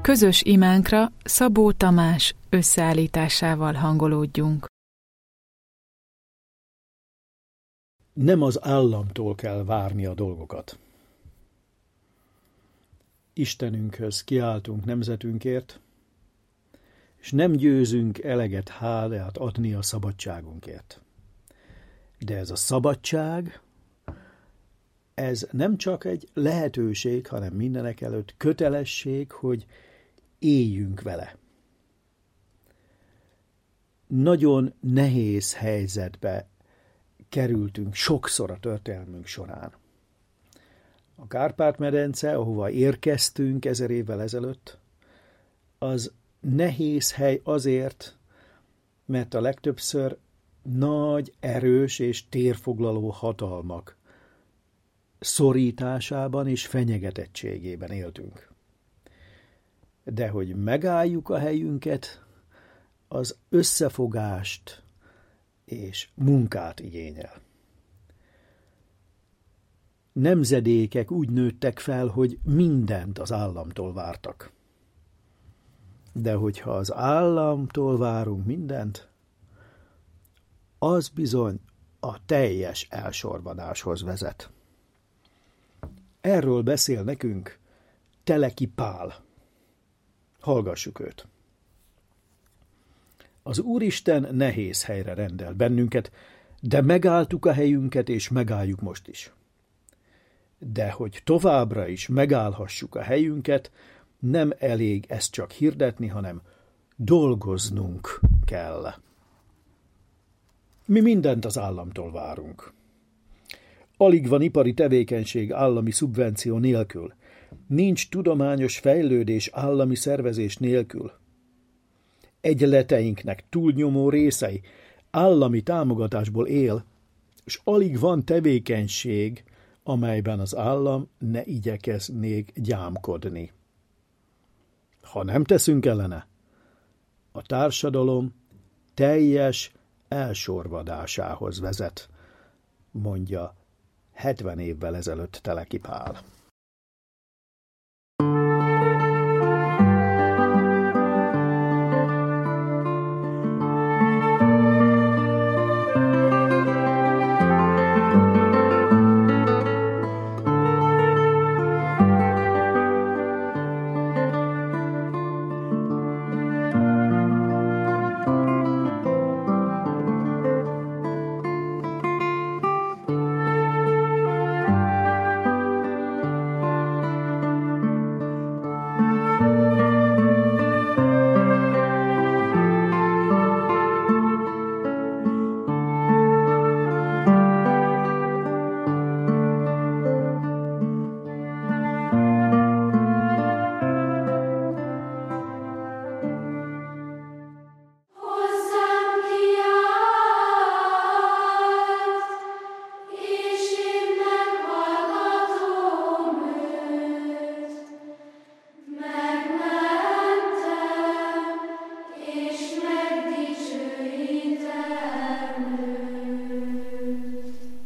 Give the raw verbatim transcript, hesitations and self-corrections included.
Közös imánkra Szabó Tamás összeállításával hangolódjunk. Nem az államtól kell várni a dolgokat. Istenünkhöz kiáltunk nemzetünkért, és nem győzünk eleget hálát adni a szabadságunkért. De ez a szabadság, ez nem csak egy lehetőség, hanem mindenek előtt kötelesség, hogy éljünk vele. Nagyon nehéz helyzetbe kerültünk sokszor a történelmünk során. A Kárpát-medence, ahova érkeztünk ezer évvel ezelőtt, az nehéz hely azért, mert a legtöbbször nagy, erős és térfoglaló hatalmak szorításában és fenyegetettségében éltünk. De hogy megálljuk a helyünket, az összefogást és munkát igényel. Nemzedékek úgy nőttek fel, hogy mindent az államtól vártak. De hogyha az államtól várunk mindent, az bizony a teljes elsorvadáshoz vezet. Erről beszél nekünk Teleki Pál. Hallgassuk őt. Az Úristen nehéz helyre rendel bennünket, de megálltuk a helyünket, és megálljuk most is. De hogy továbbra is megállhassuk a helyünket, nem elég ezt csak hirdetni, hanem dolgoznunk kell. Mi mindent az államtól várunk. Alig van ipari tevékenység állami szubvenció nélkül. Nincs tudományos fejlődés állami szervezés nélkül. Egyleteinknek túlnyomó részei állami támogatásból él, és alig van tevékenység, amelyben az állam ne igyekeznék gyámkodni. Ha nem teszünk ellene, a társadalom teljes elsorvadásához vezet, mondja hetven évvel ezelőtt Teleki Pál.